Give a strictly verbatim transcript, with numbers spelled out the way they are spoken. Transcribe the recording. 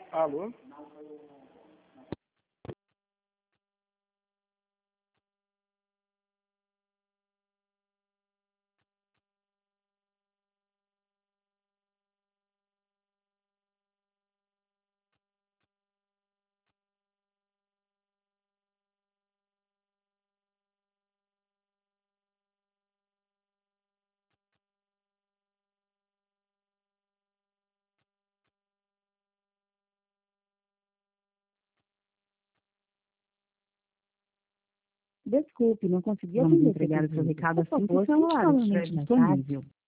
Alô? Desculpe, não consegui Vamos atender entregar seu o seu pedido. recado Por assim que o favor, celular tente estiver novamente mais tarde. disponível.